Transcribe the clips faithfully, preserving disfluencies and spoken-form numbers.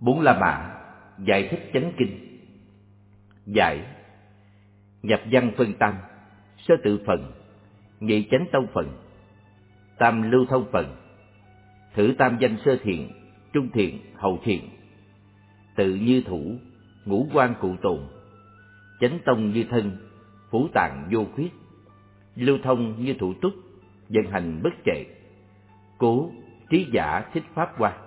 Bốn La Mã giải thích chánh kinh. Giải: nhập văn phân tam, sơ tự phần, nhị chánh tông phần, tam lưu thông phần, thử tam danh sơ thiện, trung thiện, hậu thiện, tự như thủ, ngũ quan cụ tồn, chánh tông như thân, phủ tạng vô khuyết, lưu thông như thủ túc, vận hành bất trệ, cố trí giả thích pháp hoa.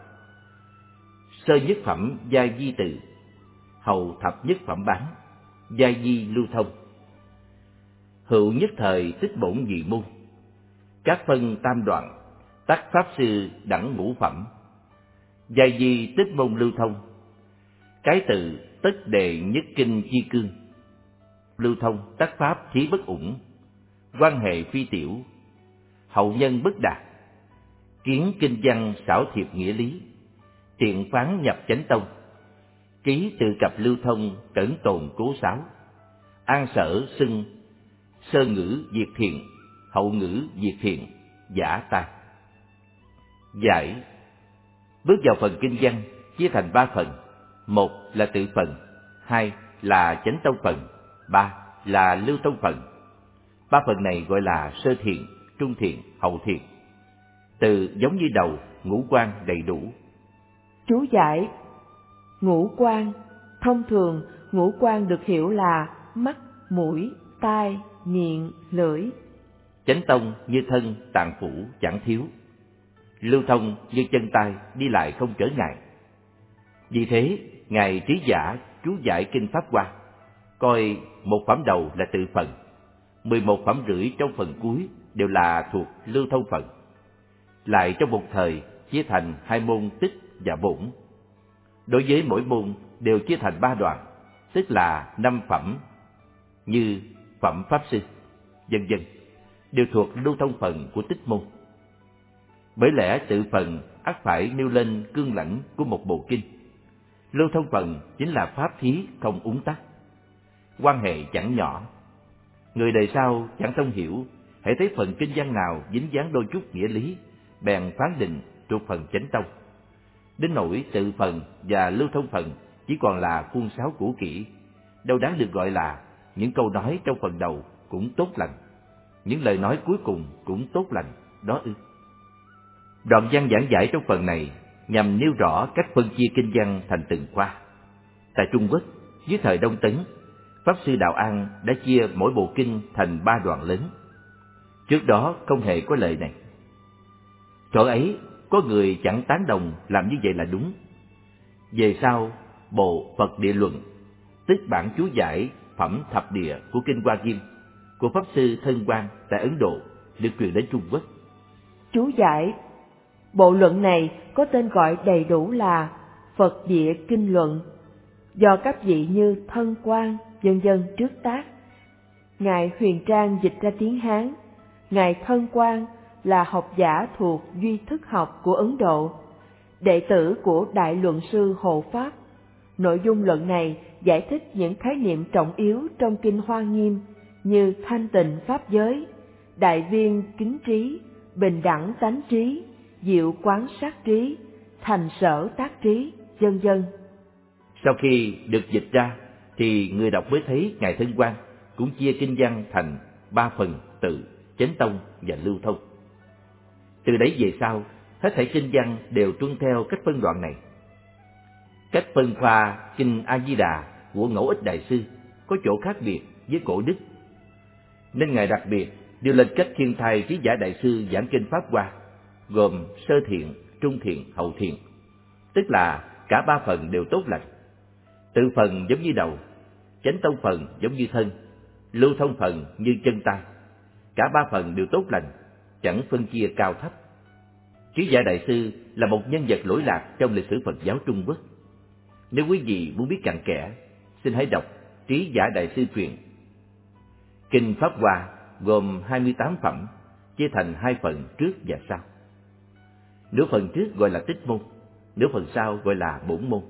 Sơ nhất phẩm gia di tự, hậu thập nhất phẩm bán, gia di lưu thông. Hữu nhất thời tích bổn nhị môn, các phân tam đoạn, tắc pháp sư đẳng ngũ phẩm. Gia di tích môn lưu thông, cái tự tất đề nhất kinh chi cương. Lưu thông tác pháp chí bất ủng, quan hệ phi tiểu, hậu nhân bất đạt. Kiến kinh văn xảo thiệp nghĩa lý, tiện phán nhập chánh tông. Ký tự cập lưu thông cẩn tồn cố sáu. An sở xưng sơ ngữ diệt thiện, hậu ngữ diệt thiện, giả tan. Giải: bước vào phần kinh văn chia thành ba phần. Một là tự phần, hai là chánh tông phần, ba là lưu tông phần. Ba phần này gọi là sơ thiện, trung thiện, hậu thiện. Từ giống như đầu, ngũ quan đầy đủ. Chú giải: ngũ quan, thông thường ngũ quan được hiểu là mắt, mũi, tai, miệng, lưỡi. Chánh tông như thân, tạng phủ chẳng thiếu. Lưu thông như chân tay đi lại không trở ngại. Vì thế, ngài trí giả chú giải kinh Pháp Hoa, coi một phẩm đầu là tự phần, mười một phẩm rưỡi trong phần cuối đều là thuộc lưu thông phần. Lại trong một thời chia thành hai môn tích và bổn. Đối với mỗi môn đều chia thành ba đoạn, tức là năm phẩm, như phẩm pháp sư, vân vân, đều thuộc lưu thông phần của tích môn. Bởi lẽ tự phần ắt phải nêu lên cương lãnh của một bộ kinh. Lưu thông phần chính là pháp thí không úng tắc, quan hệ chẳng nhỏ. Người đời sau chẳng thông hiểu, hễ thấy phần kinh văn nào dính dáng đôi chút nghĩa lý, bèn phán định thuộc phần chánh tông. Đến nỗi tự phần và lưu thông phần chỉ còn là khuôn sáo cũ kỹ, đâu đáng được gọi là những câu nói trong phần đầu cũng tốt lành, những lời nói cuối cùng cũng tốt lành, đó ư. Đoạn văn giảng giải trong phần này nhằm nêu rõ cách phân chia kinh văn thành từng khoa. Tại Trung Quốc, dưới thời Đông Tấn, Pháp sư Đạo An đã chia mỗi bộ kinh thành ba đoạn lớn. Trước đó không hề có lời này. Chỗ ấy, có người chẳng tán đồng làm như vậy là đúng. Về sau, bộ Phật Địa Luận, tức bản chú giải phẩm thập địa của kinh Hoa Nghiêm của Pháp sư Thân Quang tại Ấn Độ, được truyền đến Trung Quốc. Chú giải: bộ luận này có tên gọi đầy đủ là Phật Địa Kinh Luận, do các vị như Thân Quang, vân vân trước tác. Ngài Huyền Trang dịch ra tiếng Hán. Ngài Thân Quang là học giả thuộc duy thức học của Ấn Độ, đệ tử của Đại Luận sư Hộ Pháp. Nội dung luận này giải thích những khái niệm trọng yếu trong kinh Hoa Nghiêm như thanh tịnh pháp giới, đại viên kính trí, bình đẳng tánh trí, diệu quán sát trí, thành sở tác trí, vân vân. Sau khi được dịch ra, thì người đọc mới thấy Ngài Thân Quang cũng chia kinh văn thành ba phần: tự, chánh tông và lưu thông. Từ đấy về sau, hết thảy kinh văn đều tuân theo cách phân đoạn này. Cách phân khoa kinh A Di Đà của Ngẫu Ích Đại sư có chỗ khác biệt với Cổ Đức, nên ngài đặc biệt đưa lên cách Thiên Thai Trí Giả Đại sư giảng kinh Pháp Hoa, gồm sơ thiện, trung thiện, hậu thiện, tức là cả ba phần đều tốt lành. Tự phần giống như đầu, chánh tông phần giống như thân, lưu thông phần như chân tay. Cả ba phần đều tốt lành, chẳng phân chia cao thấp. Trí Giả Đại sư là một nhân vật lỗi lạc trong lịch sử Phật giáo Trung Quốc. Nếu quý vị muốn biết cặn kẽ, xin hãy đọc Trí Giả Đại sư truyện. Kinh Pháp Hoa gồm hai mươi tám phẩm, chia thành hai phần trước và sau. Nửa phần trước gọi là tích môn, nửa phần sau gọi là bổn môn.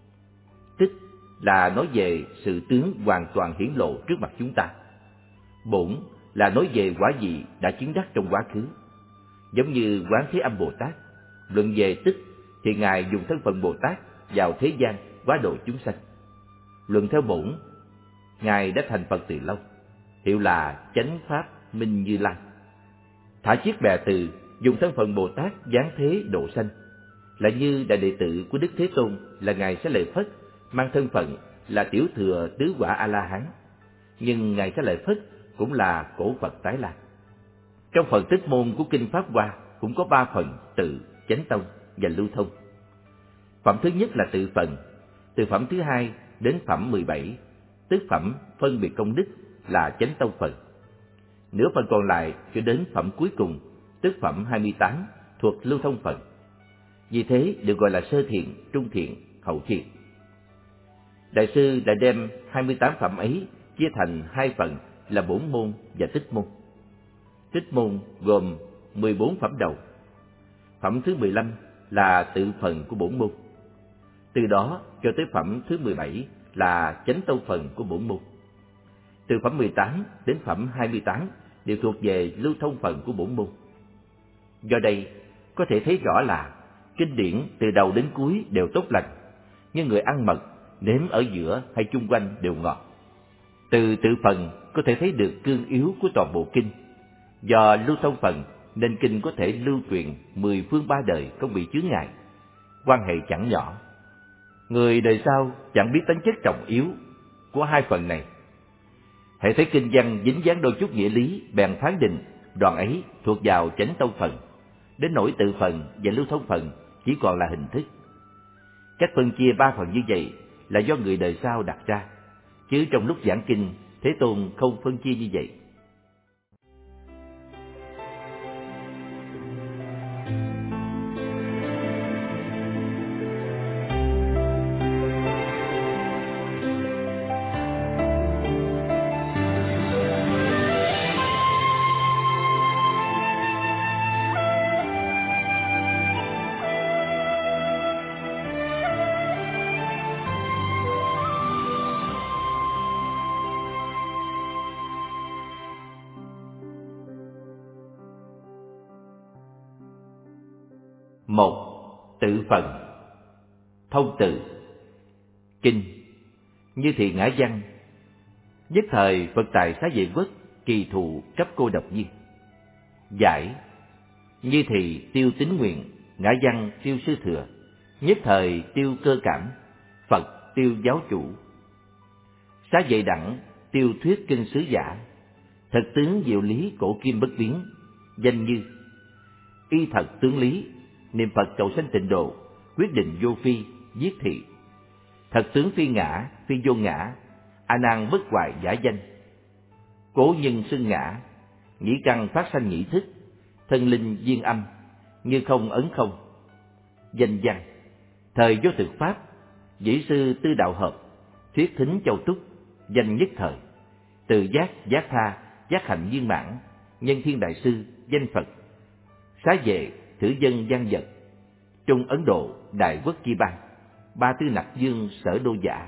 Tích là nói về sự tướng hoàn toàn hiển lộ trước mặt chúng ta. Bổn là nói về quả vị đã chứng đắc trong quá khứ. Giống như Quán Thế Âm Bồ Tát, luận về tích thì Ngài dùng thân phận Bồ Tát vào thế gian hóa độ chúng sanh. Luận theo bổn, Ngài đã thành Phật từ lâu, hiệu là Chánh Pháp Minh Như Lai. Thả chiếc bè từ, dùng thân phận Bồ Tát giáng thế độ sanh. Lại như đại đệ tử của Đức Thế Tôn là Ngài Xá Lợi Phất, mang thân phận là tiểu thừa tứ quả A-la-hán, nhưng Ngài Xá Lợi Phất cũng là cổ Phật tái lai. Trong phần tích môn của Kinh Pháp Hoa cũng có ba phần tự, chánh tông và lưu thông. Phẩm thứ nhất là tự phần, từ phẩm thứ hai đến phẩm mười bảy, tức phẩm phân biệt công đức là chánh tông phần. Nửa phần còn lại cho đến phẩm cuối cùng, tức phẩm hai mươi tám thuộc lưu thông phần. Vì thế được gọi là sơ thiện, trung thiện, hậu thiện. Đại sư đã đem hai mươi tám phẩm ấy chia thành hai phần là bổn môn và tích môn. Tích môn gồm mười bốn phẩm đầu. Phẩm thứ mười lăm là tự phần của bổn môn. Từ đó cho tới phẩm thứ mười bảy là chánh tông phần của bổn môn. Từ phẩm mười tám đến phẩm hai mươi tám đều thuộc về lưu thông phần của bổn môn. Do đây có thể thấy rõ là kinh điển từ đầu đến cuối đều tốt lành, nhưng người ăn mật, nếm ở giữa hay chung quanh đều ngọt. Từ tự phần có thể thấy được cương yếu của toàn bộ kinh. Do lưu thông phần nên kinh có thể lưu truyền mười phương ba đời không bị chướng ngại. Quan hệ chẳng nhỏ. Người đời sau chẳng biết tính chất trọng yếu của hai phần này. Hễ thấy kinh văn dính dáng đôi chút nghĩa lý, bèn phán định đoạn ấy thuộc vào chánh tông phần. Đến nỗi tự phần và lưu thông phần chỉ còn là hình thức. Cách phân chia ba phần như vậy là do người đời sau đặt ra, chứ trong lúc giảng kinh, Thế Tôn không phân chia như vậy. Một, tự phần. Thông tự. Kinh. Như thị ngã văn. Nhất thời Phật tại Xá Vệ Quốc kỳ thụ cấp cô độc viên. Giải. Như thị tiêu tín nguyện, ngã văn tiêu sư thừa, nhất thời tiêu cơ cảm, Phật tiêu giáo chủ. Xá Vệ đẳng tiêu thuyết kinh sứ giả, thật tướng diệu lý cổ kim bất biến, danh như. Y thật tướng lý, niệm Phật cầu sanh tịnh độ, quyết định vô phi, viết thị. Thật tướng phi ngã, phi vô ngã, a nan bất hoại giả danh. Cố nhân xưng ngã, nhĩ căn phát sanh nhĩ thức, thân linh duyên âm, như không ấn không. Danh văn, thời vô thực pháp, dĩ sư tư đạo hợp, thuyết thính châu túc, danh nhất thời. Từ giác, giác tha, giác hạnh viên mãn, nhân thiên đại sư, danh Phật. Xá Vệ, thử dân gian vật, Trung Ấn Độ, Đại Quốc Chi Bang, ba tư nặc dương sở đô giả.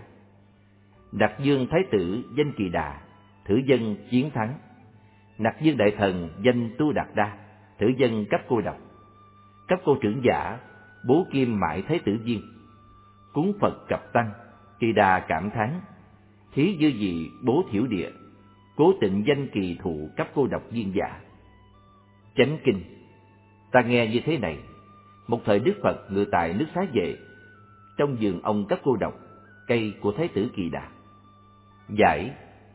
Nặc dương thái tử danh Kỳ Đà, thử dân chiến thắng. Nặc dương đại thần danh Tu Đạt Đa, thử dân cấp cô độc. Cấp cô trưởng giả, bố kim mãi thái tử viên. Cúng Phật cập tăng, Kỳ Đà cảm thán. Thí dư dị bố thiểu địa, cố tịnh danh kỳ thụ cấp cô độc viên giả. Chánh kinh. Ta nghe như thế này, một thời Đức Phật ngự tại nước Xá Vệ, trong vườn ông cấp cô độc, cây của thái tử Kỳ Đà. Giải.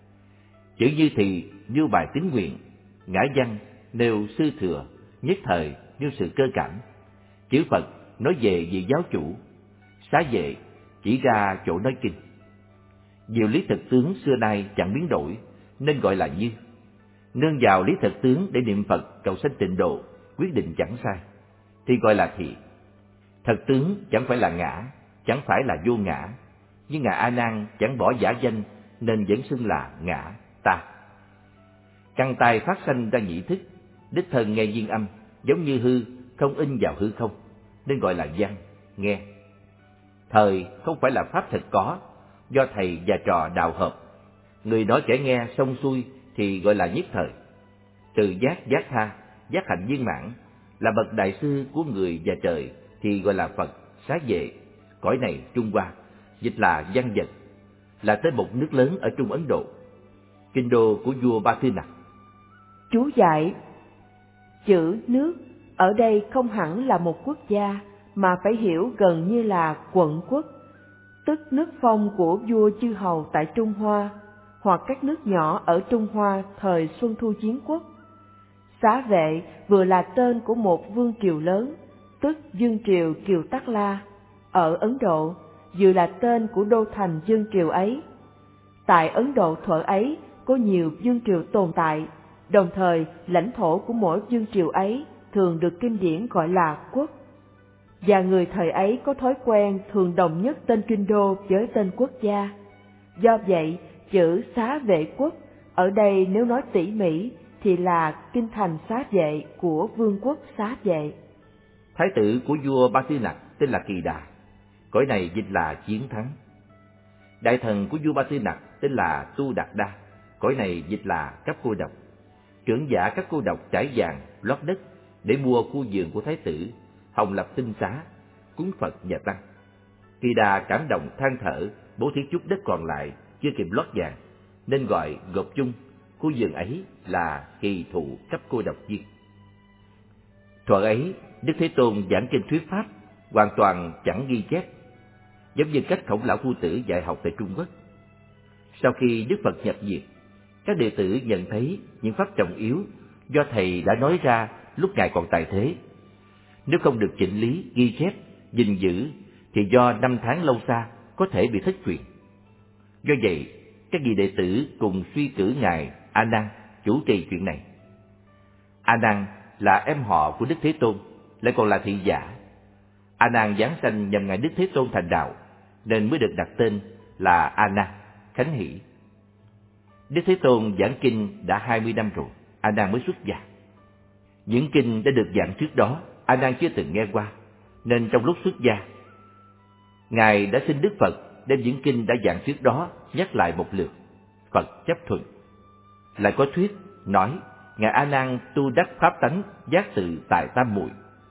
Chữ như thị như bài tín nguyện, ngã văn nêu sư thừa, nhất thời nêu sự cơ cảm. Chữ Phật nói về vị giáo chủ, Xá Vệ chỉ ra chỗ nói kinh. Diệu lý thực tướng xưa nay chẳng biến đổi, nên gọi là như. Nương vào lý thực tướng để niệm Phật cầu sanh tịnh độ, quyết định chẳng sai, thì gọi là thị. Thật tướng chẳng phải là ngã, chẳng phải là vô ngã, nhưng ngài A Nan chẳng bỏ giả danh nên vẫn xưng là ngã ta. Căn tai phát sanh ra nhĩ thức, đích thân nghe duyên âm, giống như hư, không in vào hư không, nên gọi là văn, nghe. Thời không phải là pháp thực có, do thầy và trò đào hợp. Người nói kẻ nghe xong xuôi thì gọi là nhất thời. Từ giác, giác tha, giác hạnh viên mãn, là bậc đại sư của người và trời thì gọi là Phật, Xá Vệ, cõi này Trung Hoa, dịch là Văn Vật, là tên một nước lớn ở Trung Ấn Độ, kinh đô của vua Ba Tư Nặc. Chú giải: chữ nước ở đây không hẳn là một quốc gia, mà phải hiểu gần như là quận quốc, tức nước phong của vua chư hầu tại Trung Hoa, hoặc các nước nhỏ ở Trung Hoa thời Xuân Thu Chiến Quốc. Xá Vệ vừa là tên của một vương triều lớn, tức vương triều Kiều Tắc La ở Ấn Độ, vừa là tên của đô thành vương triều ấy. Tại Ấn Độ thuở ấy có nhiều vương triều tồn tại, đồng thời lãnh thổ của mỗi vương triều ấy thường được kinh điển gọi là quốc. Và người thời ấy có thói quen thường đồng nhất tên kinh đô với tên quốc gia. Do vậy, chữ Xá Vệ quốc ở đây nếu nói tỉ mỉ thì là kinh thành Xá Vệ của vương quốc Xá Vệ. Thái tử của vua Ba Tư Nặc tên là Kỳ Đà, cõi này dịch là chiến thắng. Đại thần của vua Ba Tư Nặc tên là Tu Đạt Đa, cõi này dịch là cấp cô độc. Trưởng giả các cô độc trải vàng lót đất để mua khu vườn của thái tử, hồng lập tinh xá, cúng Phật và tăng. Kỳ Đà cảm động than thở, bố thí chút đất còn lại chưa kịp lót vàng, nên gọi gộp chung khu vườn ấy là Kỳ Thụ cấp cô độc viên. Thuở ấy, Đức Thế Tôn giảng kinh thuyết pháp hoàn toàn chẳng ghi chép, giống như cách Khổng Lão Phu Tử dạy học tại Trung Quốc. Sau khi Đức Phật nhập diệt, các đệ tử nhận thấy những pháp trọng yếu do thầy đã nói ra lúc ngài còn tại thế, nếu không được chỉnh lý, ghi chép, gìn giữ thì do năm tháng lâu xa có thể bị thất truyền. Do vậy, các vị đệ tử cùng suy cử ngài A Nan chủ trì chuyện này. A Nan là em họ của Đức Thế Tôn, lại còn là thị giả. A Nan giáng sanh nhằm ngài Đức Thế Tôn thành đạo, nên mới được đặt tên là A Nan, khánh hỷ. Đức Thế Tôn giảng kinh đã hai mươi năm rồi, A Nan mới xuất gia. Những kinh đã được giảng trước đó, A Nan chưa từng nghe qua, nên trong lúc xuất gia, ngài đã xin Đức Phật đem những kinh đã giảng trước đó nhắc lại một lượt. Phật chấp thuận. Lại có thuyết nói ngài A Nan tu đắc pháp tánh giác tự tại tam muội,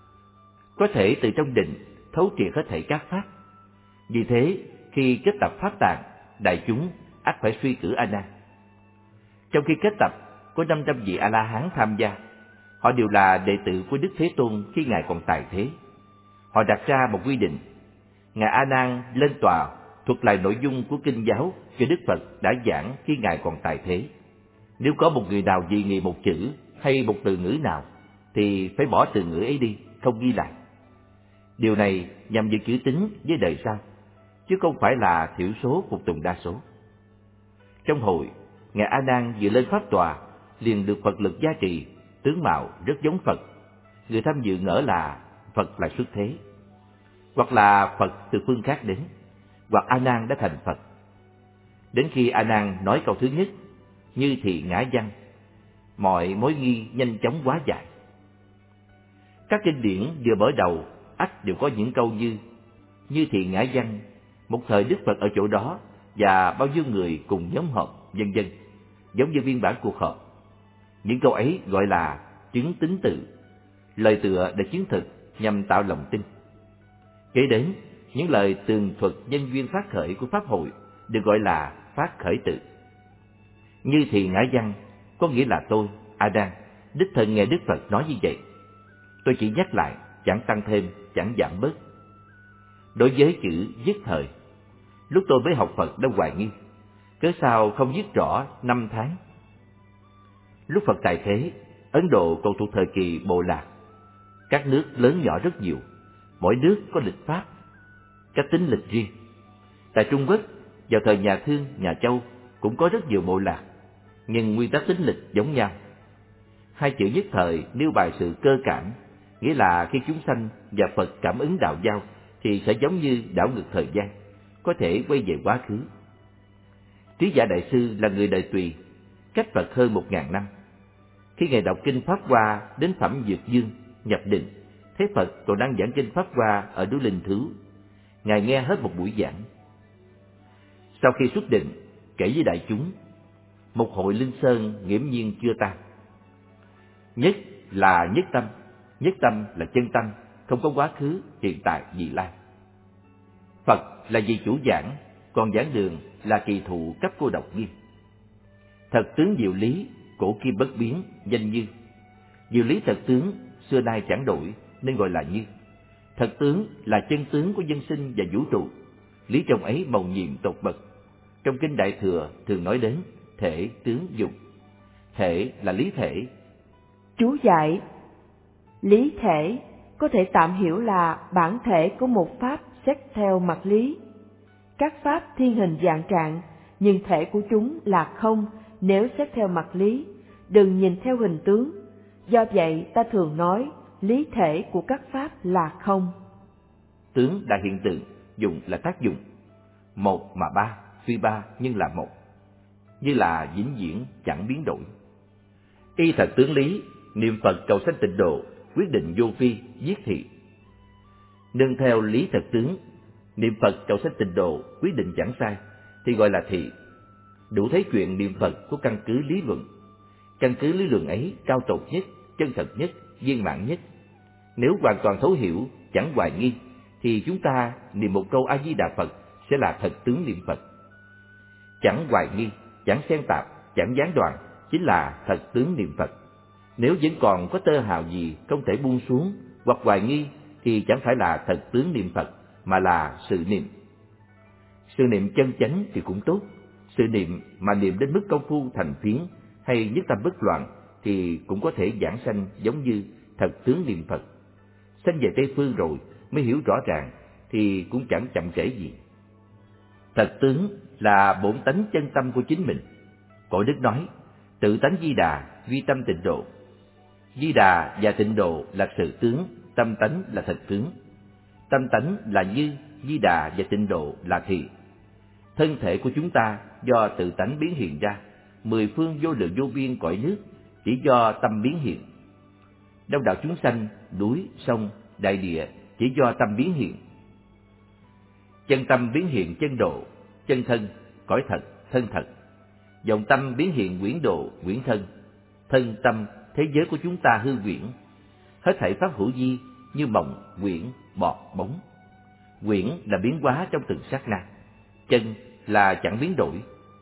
có thể từ trong định thấu triệt hết thảy các pháp. Vì thế, khi kết tập pháp tạng, đại chúng ắt phải suy cử A Nan. Trong khi kết tập, có năm trăm vị A La Hán tham gia. Họ đều là đệ tử của Đức Thế Tôn khi ngài còn tại thế. Họ đặt ra một quy định: ngài A Nan lên tòa thuật lại nội dung của kinh giáo cho Đức Phật đã giảng khi ngài còn tại thế. Nếu có một người nào dị nghị một chữ hay một từ ngữ nào, thì phải bỏ từ ngữ ấy đi, không ghi lại. Điều này nhằm giữ chữ tín với đời sau, chứ không phải là thiểu số phục tùng đa số. Trong hội, ngài A Nan vừa lên pháp tòa, liền được Phật lực gia trì, tướng mạo rất giống Phật. Người tham dự ngỡ là Phật là xuất thế, hoặc là Phật từ phương khác đến, hoặc A Nan đã thành Phật. Đến khi A Nan nói câu thứ nhất, như thị ngã văn, mọi mối nghi nhanh chóng hóa giải. Các kinh điển vừa mở đầu ắt đều có những câu như như thị ngã văn, một thời Đức Phật ở chỗ đó và bao nhiêu người cùng nhóm họp, vân vân, giống như biên bản cuộc họp. Những câu ấy gọi là chứng tín tự, lời tựa để chứng thực nhằm tạo lòng tin. Kế đến, những lời tường thuật nhân duyên phát khởi của pháp hội được gọi là phát khởi tự. Như thị ngã văn có nghĩa là tôi, A Nan, đích thân nghe Đức Phật nói như vậy. Tôi chỉ nhắc lại, chẳng tăng thêm, chẳng giảm bớt. Đối với chữ dứt thời, lúc tôi mới học Phật đã hoài nghi, cớ sao không viết rõ năm tháng. Lúc Phật tại thế, Ấn Độ còn thuộc thời kỳ Bộ Lạc. Các nước lớn nhỏ rất nhiều, mỗi nước có lịch pháp, cách tính lịch riêng. Tại Trung Quốc, vào thời nhà Thương, nhà Châu cũng có rất nhiều bộ lạc, nhưng nguyên tắc tính lịch giống nhau. Hai chữ nhất thời nêu bài sự cơ cảm, nghĩa là khi chúng sanh và Phật cảm ứng đạo giao thì sẽ giống như đảo ngược thời gian, có thể quay về quá khứ. Trí Giả Đại Sư là người đời Tùy, cách Phật hơn một ngàn năm. Khi ngài đọc kinh Pháp Hoa đến phẩm Dược Dương, nhập định, thấy Phật còn đang giảng kinh Pháp Hoa ở núi Linh Thứu, ngài nghe hết một buổi giảng. Sau khi xuất định, kể với đại chúng, một hội Linh Sơn nghiễm nhiên chưa tan. Nhất là nhất tâm, nhất tâm là chân tâm, không có quá khứ, hiện tại, vị lai. Phật là vị chủ giảng, còn giảng đường là kỳ thụ cấp cô độc nghiêm. Thật tướng diệu lý, cổ kim bất biến, danh như. Diệu lý thật tướng, xưa nay chẳng đổi, nên gọi là như. Thật tướng là chân tướng của dân sinh và vũ trụ, lý trong ấy mầu nhiệm tột bậc. Trong kinh Đại Thừa thường nói đến thể, tướng, dụng. Thể là lý thể. Chú giải: lý thể có thể tạm hiểu là bản thể của một pháp xét theo mặt lý. Các pháp thiên hình dạng trạng, nhưng thể của chúng là không nếu xét theo mặt lý, đừng nhìn theo hình tướng. Do vậy ta thường nói lý thể của các pháp là không. Tướng là hiện tượng, dụng là tác dụng. Một mà ba, tuy ba nhưng là một, như là vĩnh viễn chẳng biến đổi. Y thật tướng lý, niệm Phật cầu sanh tịnh độ, quyết định vô phi, viết thị. Nương theo lý thật tướng, niệm Phật cầu sanh tịnh độ, quyết định chẳng sai, thì gọi là thị. Đủ thấy chuyện niệm Phật có căn cứ lý luận. Căn cứ lý luận ấy cao tột nhất, chân thật nhất, viên mãn nhất. Nếu hoàn toàn thấu hiểu, chẳng hoài nghi, thì chúng ta niệm một câu A Di Đà Phật sẽ là thật tướng niệm Phật. Chẳng hoài nghi, chẳng xen tạp, chẳng gián đoạn, chính là thật tướng niệm Phật. Nếu vẫn còn có tơ hào gì không thể buông xuống hoặc hoài nghi, thì chẳng phải là thật tướng niệm Phật, mà là sự niệm. Sự niệm chân chánh thì cũng tốt. Sự niệm mà niệm đến mức công phu thành phiến hay nhất tâm bất loạn thì cũng có thể giảng sanh giống như thật tướng niệm Phật. Sanh về Tây Phương rồi mới hiểu rõ ràng thì cũng chẳng chậm trễ gì. Thật tướng là bổn tánh chân tâm của chính mình. Cõi Đức nói, tự tánh Di Đà, duy tâm tịnh độ. Di Đà và tịnh độ là sự tướng, tâm tánh là thật tướng. Tâm tánh là như, Di Đà và tịnh độ là thị. Thân thể của chúng ta do tự tánh biến hiện ra, mười phương vô lượng vô biên cõi nước chỉ do tâm biến hiện. Đông đảo chúng sanh, núi, sông, đại địa chỉ do tâm biến hiện. Chân tâm biến hiện chân độ, chân thân, cõi thật, thân thật. Vọng tâm biến hiện quyển độ, quyển thân. Thân tâm, thế giới của chúng ta hư quyển. Hết thảy pháp hữu vi như mộng, quyển, bọt, bóng. Quyển là biến hóa trong từng sát na. Chân là chẳng biến đổi.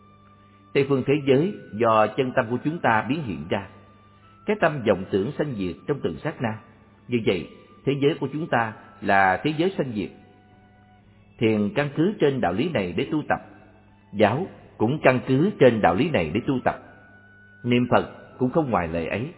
Tây phương thế giới do chân tâm của chúng ta biến hiện ra. Cái tâm vọng tưởng sanh diệt trong từng sát na. Như vậy, thế giới của chúng ta là thế giới sanh diệt. Thiền căn cứ trên đạo lý này để tu tập. Giáo cũng căn cứ trên đạo lý này để tu tập. Niệm Phật cũng không ngoài lệ ấy.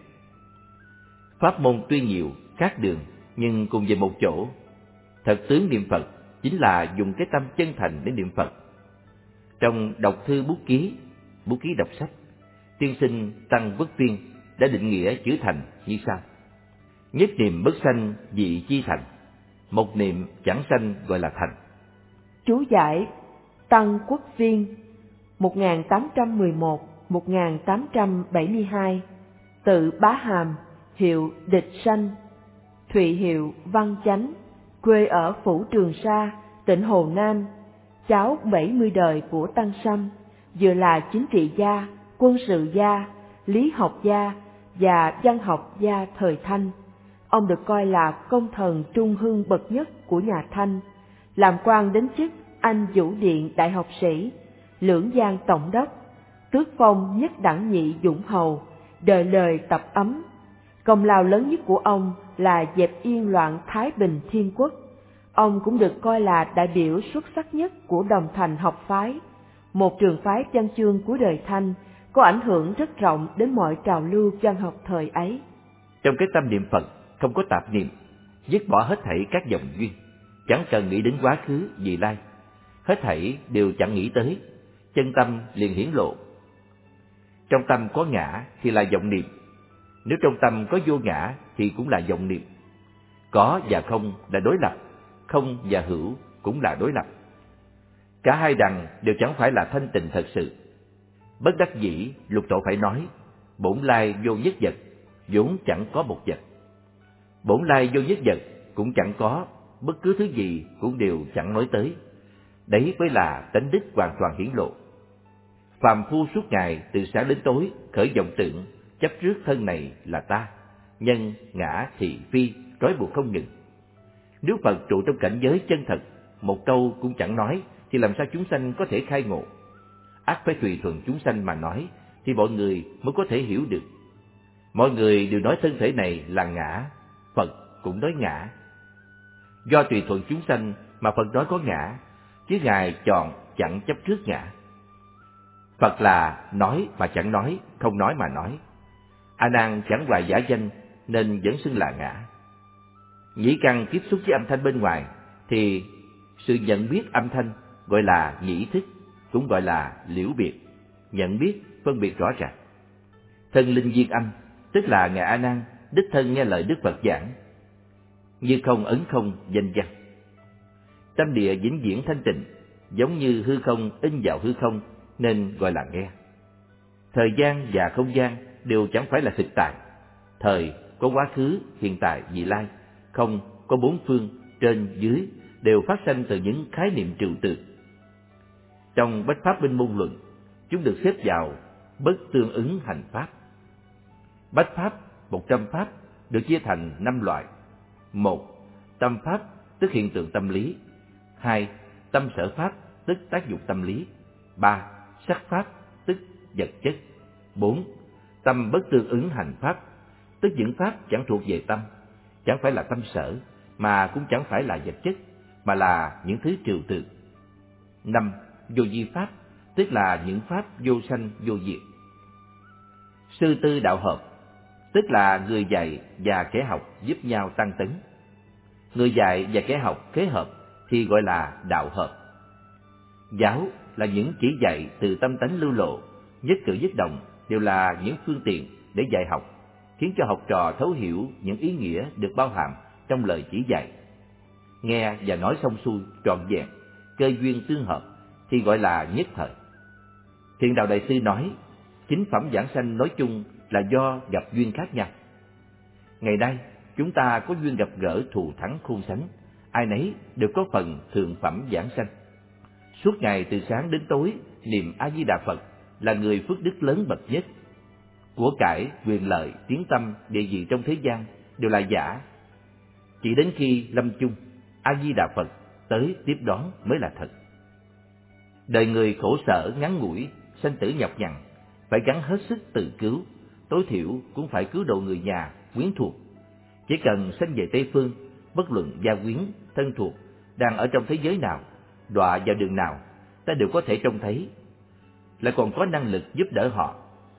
Pháp môn tuy nhiều, khác đường, nhưng cùng về một chỗ. Thật tướng niệm Phật chính là dùng cái tâm chân thành để niệm Phật. Trong đọc thư bút ký, bút ký đọc sách, tiên sinh Tăng Vất Tuyên đã định nghĩa chữ thành như sau: nhất niệm bất sanh vị chi thành, một niệm chẳng sanh gọi là thành. Chú giải: Tăng Quốc Viên một nghìn tám trăm mười một đến một nghìn tám trăm bảy mươi hai, tự Bá Hàm, hiệu Địch Sanh, thụy hiệu Văn Chánh, quê ở Phủ Trường Sa, tỉnh Hồ Nam, cháu bảy mươi đời của Tăng Sâm, vừa là chính trị gia, quân sự gia, lý học gia và văn học gia thời Thanh. Ông được coi là công thần trung hưng bậc nhất của nhà Thanh, làm quan đến chức Anh Vũ Điện đại học sĩ, Lưỡng Giang tổng đốc, tước phong nhất đẳng nhị dũng hầu, đời lời tập ấm. Công lao lớn nhất của ông là dẹp yên loạn Thái Bình Thiên Quốc. Ông cũng được coi là đại biểu xuất sắc nhất của Đồng Thành học phái, một trường phái văn chương của đời Thanh, có ảnh hưởng rất rộng đến mọi trào lưu văn học thời ấy. Trong cái tâm niệm Phật không có tạp niệm, dứt bỏ hết thảy các dòng duyên, chẳng cần nghĩ đến quá khứ, vị lai, hết thảy đều chẳng nghĩ tới, chân tâm liền hiển lộ. Trong tâm có ngã thì là vọng niệm, nếu trong tâm có vô ngã thì cũng là vọng niệm. Có và không là đối lập, không và hữu cũng là đối lập. Cả hai đằng đều chẳng phải là thanh tịnh thật sự. Bất đắc dĩ, Lục Tổ phải nói, bổn lai vô nhất vật, vốn chẳng có một vật. Bổn lai vô nhất vật cũng chẳng có, bất cứ thứ gì cũng đều chẳng nói tới. Đấy mới là tánh đích hoàn toàn hiển lộ. Phàm phu suốt ngày từ sáng đến tối khởi vọng tưởng, chấp trước thân này là ta, nhân, ngã, thị, phi, trói buộc không ngừng. Nếu Phật trụ trong cảnh giới chân thật, một câu cũng chẳng nói, thì làm sao chúng sanh có thể khai ngộ? Ắt phải tùy thuận chúng sanh mà nói, thì mọi người mới có thể hiểu được. Mọi người đều nói thân thể này là ngã, Phật cũng nói ngã. Do tùy thuận chúng sanh mà Phật nói có ngã, chứ Ngài chọn chẳng chấp trước ngã. Phật là nói mà chẳng nói, không nói mà nói. A Nan chẳng hoài giả danh nên vẫn xưng là ngã. Nhĩ căn tiếp xúc với âm thanh bên ngoài thì sự nhận biết âm thanh gọi là nhĩ thức, cũng gọi là liễu biệt, nhận biết, phân biệt rõ ràng. Thân linh duyên âm, tức là Ngài A Nan đích thân nghe lời Đức Phật giảng, như không ấn không danh văn. Tâm địa vĩnh viễn thanh tịnh, giống như hư không in vào hư không, nên gọi là nghe. Thời gian và không gian đều chẳng phải là thực tại. Thời có quá khứ, hiện tại, vị lai. Không có bốn phương, trên, dưới, đều phát sanh từ những khái niệm trừu tượng. Trong Bách Pháp Minh Môn Luận, chúng được xếp vào bất tương ứng hành pháp. Bách Pháp, một trăm pháp, được chia thành năm loại. Một, tâm pháp, tức hiện tượng tâm lý. Hai, tâm sở pháp, tức tác dụng tâm lý. Ba, sắc pháp, tức vật chất. Bốn, tâm bất tương ứng hành pháp, tức những pháp chẳng thuộc về tâm, chẳng phải là tâm sở, mà cũng chẳng phải là vật chất, mà là những thứ trừu tượng. Năm, vô vi pháp, tức là những pháp vô sanh vô diệt. Sư tư đạo hợp, tức là người dạy và kẻ học giúp nhau tăng tấn. Người dạy và kẻ học kết hợp thì gọi là đạo hợp. Giáo là những chỉ dạy từ tâm tánh lưu lộ, nhất cử nhất động đều là những phương tiện để dạy học, khiến cho học trò thấu hiểu những ý nghĩa được bao hàm trong lời chỉ dạy. Nghe và nói xong xuôi trọn vẹn, cơ duyên tương hợp thì gọi là nhất thời. Thiện Đạo Đại Sư nói, chính phẩm giảng sanh nói chung là do gặp duyên khác nhau. Ngày nay, chúng ta có duyên gặp gỡ thù thắng khôn sánh, ai nấy đều có phần thượng phẩm giảng sanh. Suốt ngày từ sáng đến tối, niệm A Di Đà Phật là người phước đức lớn bậc nhất. Của cải, quyền lợi, tiếng tăm, địa vị trong thế gian đều là giả. Chỉ đến khi lâm chung, A Di Đà Phật tới tiếp đón mới là thật. Đời người khổ sở ngắn ngủi, sanh tử nhọc nhằn, phải gắng hết sức tự cứu, tối thiểu cũng phải cứu độ người nhà, quyến thuộc. Chỉ cần sanh về Tây Phương, bất luận gia quyến, thân thuộc đang ở trong thế giới nào, đọa vào đường nào, ta đều có thể trông thấy, lại còn có năng lực giúp đỡ họ.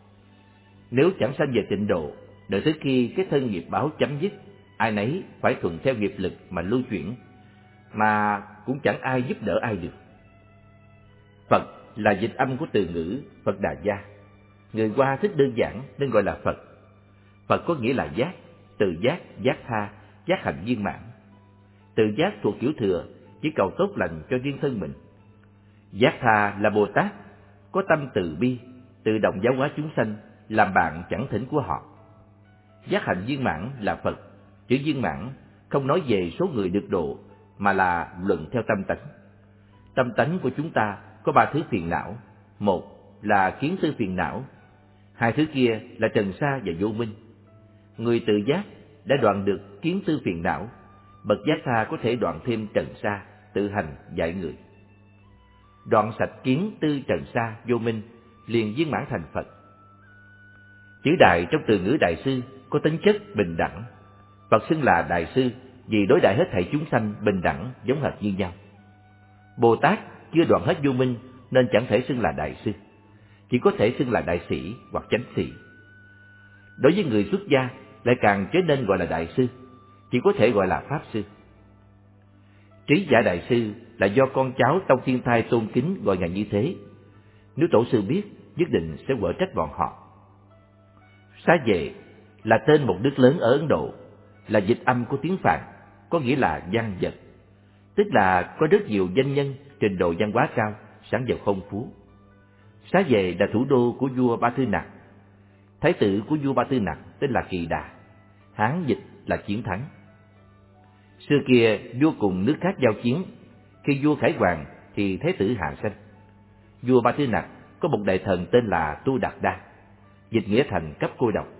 Nếu chẳng sanh về tịnh độ, đợi tới khi cái thân nghiệp báo chấm dứt, ai nấy phải thuận theo nghiệp lực mà lưu chuyển, mà cũng chẳng ai giúp đỡ ai được. Phật là dịch âm của từ ngữ Phật Đà Gia. Người Hoa thích đơn giản nên gọi là Phật. Phật có nghĩa là giác, từ giác, giác tha, giác hạnh viên mãn. Từ giác thuộc kiểu thừa, chỉ cầu tốt lành cho riêng thân mình. Giác tha là Bồ Tát, có tâm từ bi, tự động giáo hóa chúng sanh, làm bạn chẳng thỉnh của họ. Giác hạnh viên mãn là Phật. Chữ viên mãn không nói về số người được độ, mà là luận theo tâm tánh. Tâm tánh của chúng ta có ba thứ phiền não. Một là kiến tư phiền não, hai thứ kia là trần sa và vô minh. Người tự giác đã đoạn được kiến tư phiền não, bậc giác tha có thể đoạn thêm trần sa, tự hành dạy người. Đoạn sạch kiến tư trần sa vô minh, liền viên mãn thành Phật. Chữ đại trong từ ngữ đại sư có tính chất bình đẳng. Phật xưng là đại sư vì đối đãi hết thảy chúng sanh bình đẳng, giống hệt như nhau. Bồ Tát chưa đoạn hết vô minh nên chẳng thể xưng là đại sư, chỉ có thể xưng là đại sĩ hoặc chánh sĩ. Đối với người xuất gia lại càng trở nên gọi là đại sư, chỉ có thể gọi là pháp sư. Trí giả đại sư là do con cháu Tông Thiên Thai tôn kính gọi ngài như thế. Nếu tổ sư biết, nhất định sẽ quở trách bọn họ. Xá Vệ là tên một nước lớn ở Ấn Độ, là dịch âm của tiếng Phạn, có nghĩa là văn vật, tức là có rất nhiều danh nhân trình độ văn hóa cao, sản vật phong phú. Xá Vệ là thủ đô của vua Ba Tư Nặc. Thái tử của vua Ba Tư Nặc tên là Kỳ Đà, Hán dịch là chiến thắng. Xưa kia vua cùng nước khác giao chiến, khi vua khải hoàng thì thái tử hạ sanh. Vua Ba Tư Nặc có một đại thần tên là Tu Đạt Đa, dịch nghĩa thành cấp cô độc.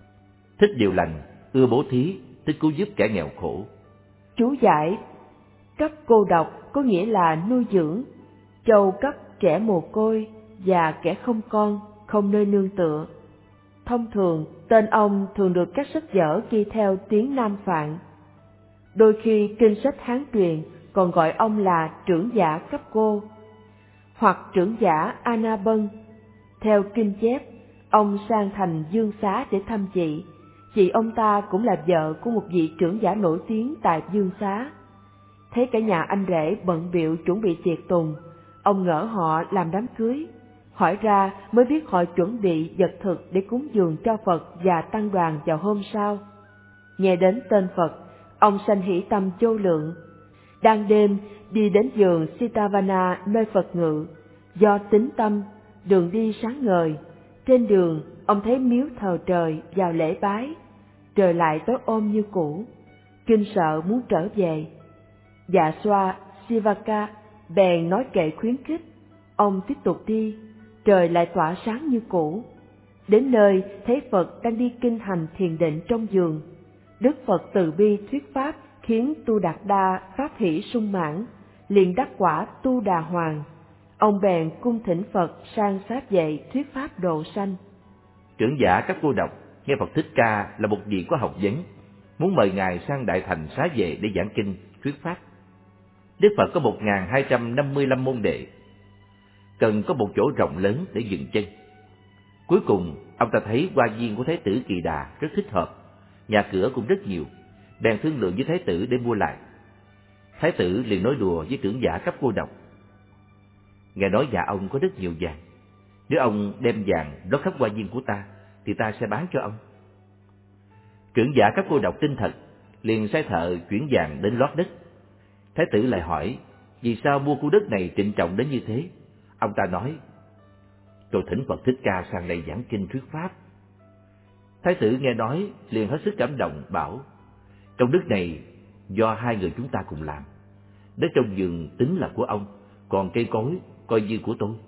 Thích điều lành, ưa bố thí, thích cứu giúp kẻ nghèo khổ. Chú giải: Cấp cô độc có nghĩa là nuôi dưỡng, trâu cấp trẻ mồ côi và kẻ không con, không nơi nương tựa. Thông thường, tên ông thường được các sách vở ghi theo tiếng Nam Phạn. Đôi khi kinh sách Hán truyền còn gọi ông là trưởng giả cấp cô, hoặc trưởng giả Ana Bân. Theo kinh chép, ông sang thành Dương Xá để thăm chị. Chị ông ta cũng là vợ của một vị trưởng giả nổi tiếng tại Dương Xá. Thấy cả nhà anh rể bận bịu chuẩn bị tiệc tùng, ông ngỡ họ làm đám cưới. Hỏi ra mới biết họ chuẩn bị vật thực để cúng dường cho Phật và tăng đoàn vào hôm sau. Nghe đến tên Phật, ông sanh hỷ tâm vô lượng. Đang đêm đi đến vườn Sitavana nơi Phật ngự, do tín tâm, đường đi sáng ngời. Trên đường, ông thấy miếu thờ trời vào lễ bái, trời lại tối ôm như cũ, kinh sợ muốn trở về. Dạ xoa Sivaka bèn nói kệ khuyến khích, ông tiếp tục đi, trời lại tỏa sáng như cũ. Đến nơi thấy Phật đang đi kinh hành thiền định trong vườn. Đức Phật từ bi thuyết pháp khiến Tu Đạt Đa pháp hỷ sung mãn, liền đắc quả Tu Đà Hoàng. Ông bèn cung thỉnh Phật sang sát dạy thuyết pháp độ sanh. Trưởng giả các cô độc nghe Phật Thích Ca là một vị có học vấn, muốn mời ngài sang Đại Thành xá vệ để giảng kinh thuyết pháp. Đức Phật có một nghìn hai trăm năm mươi lăm môn đệ, cần có một chỗ rộng lớn để dừng chân. Cuối cùng, ông ta thấy hoa viên của Thái tử Kỳ Đà rất thích hợp, nhà cửa cũng rất nhiều, bèn thương lượng với Thái tử để mua lại. Thái tử liền nói đùa với trưởng giả cấp cô độc. Ngài nói nhà ông có rất nhiều vàng, nếu ông đem vàng lót khắp hoa viên của ta, thì ta sẽ bán cho ông. Trưởng giả cấp cô độc tin thật, liền sai thợ chuyển vàng đến lót đất. Thái tử lại hỏi, vì sao mua khu đất này trịnh trọng đến như thế? Ông ta nói, tôi thỉnh Phật Thích Ca sang đây giảng kinh thuyết pháp. Thái tử nghe nói liền hết sức cảm động, bảo, trong đất này do hai người chúng ta cùng làm, đất trong vườn tính là của ông, còn cây cối coi như của tôi.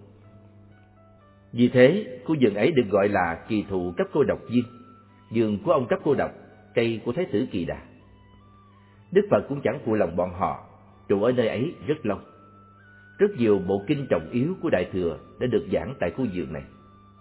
Vì thế, khu vườn ấy được gọi là Kỳ Thụ Cấp Cô Độc Viên, vườn của ông Cấp Cô Độc, cây của Thái tử Kỳ Đà. Đức Phật cũng chẳng phụ lòng bọn họ, trụ ở nơi ấy rất lâu. Rất nhiều bộ kinh trọng yếu của Đại Thừa đã được giảng tại khu vườn này.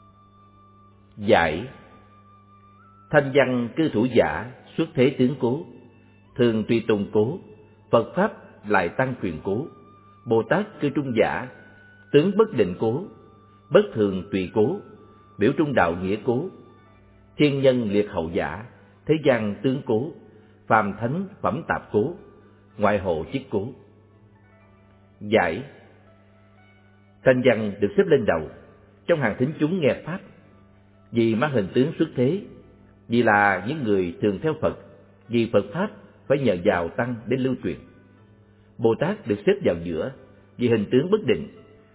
Giải: Thanh văn cư thủ giả, xuất thế tướng cố, thường tùy tùng cố, Phật Pháp lại tăng truyền cố, Bồ Tát cư trung giả, tướng bất định cố, bất thường tùy cố, biểu trung đạo nghĩa cố, thiên nhân liệt hậu giả, thế gian tướng cố, phàm thánh phẩm tạp cố, ngoại hộ chức cố. Giải: Thanh văn được xếp lên đầu trong hàng thính chúng nghe pháp, vì mang hình tướng xuất thế, vì là những người thường theo Phật, vì Phật Pháp phải nhờ vào tăng để lưu truyền. Bồ Tát được xếp vào giữa, vì hình tướng bất định,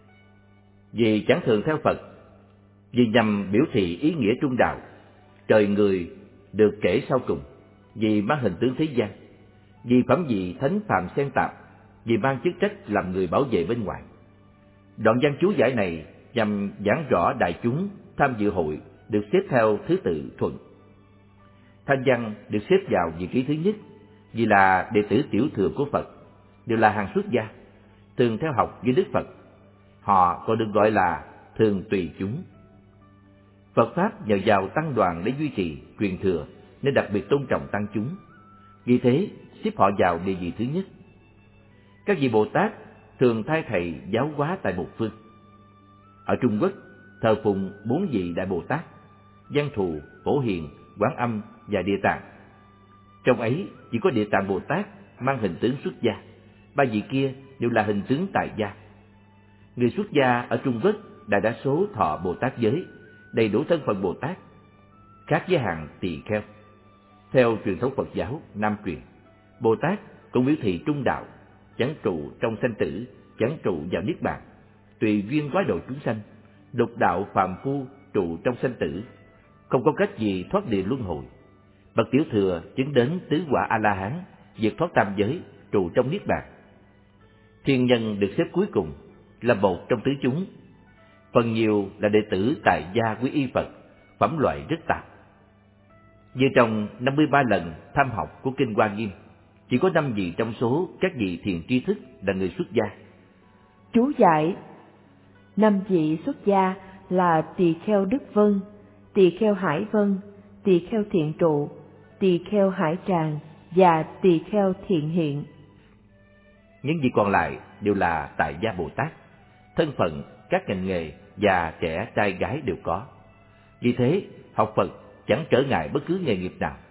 vì chẳng thường theo Phật, vì nhằm biểu thị ý nghĩa trung đạo. Trời người được kể sau cùng, vì mang hình tướng thế gian, vì phẩm vị thánh phàm xen tạp, vì mang chức trách làm người bảo vệ bên ngoài. Đoạn văn chú giải này nhằm giảng rõ đại chúng tham dự hội được xếp theo thứ tự thuận. Thanh văn được xếp vào vị trí thứ nhất, vì là đệ tử tiểu thừa của Phật, đều là hàng xuất gia, thường theo học với Đức Phật. Họ còn được gọi là thường tùy chúng. Phật Pháp nhờ vào tăng đoàn để duy trì, truyền thừa, nên đặc biệt tôn trọng tăng chúng. Vì thế, xếp họ vào địa vị thứ nhất. Các vị Bồ Tát thường thay thầy giáo hóa tại một phương. Ở Trung Quốc, thờ phụng bốn vị Đại Bồ Tát, Văn Thù, Phổ Hiền, Quán Âm và Địa Tạng. Trong ấy chỉ có Địa Tạng Bồ Tát mang hình tướng xuất gia, ba vị kia đều là hình tướng tại gia. Người xuất gia ở Trung Quốc đại đa số thọ Bồ Tát giới, đầy đủ thân phận Bồ Tát, khác với hàng tỳ kheo. Theo truyền thống Phật giáo Nam truyền, Bồ Tát cũng biểu thị trung đạo, chẳng trụ trong sanh tử, chẳng trụ vào niết bàn, tùy duyên quá độ chúng sanh, lục đạo phàm phu trụ trong sanh tử, không có cách gì thoát địa luân hồi. Bậc tiểu thừa chứng đến tứ quả A La Hán, vượt thoát tam giới, trụ trong niết bàn. Thiên nhân được xếp cuối cùng, là một trong tứ chúng, phần nhiều là đệ tử tại gia quy y Phật, phẩm loại rất tạp. Như trong năm mươi ba lần tham học của kinh Hoa Nghiêm, chỉ có năm vị trong số các vị thiền tri thức là người xuất gia. Chú giải: năm vị xuất gia là Tỳ Kheo Đức Vân, Tỳ Kheo Hải Vân, Tỳ Kheo Thiện Trụ, Tỳ Kheo Hải Tràng và Tỳ Kheo Thiện Hiện. Những vị còn lại đều là tại gia Bồ Tát, thân phận, các ngành nghề và trẻ trai gái đều có. Vì thế, học Phật chẳng trở ngại bất cứ nghề nghiệp nào.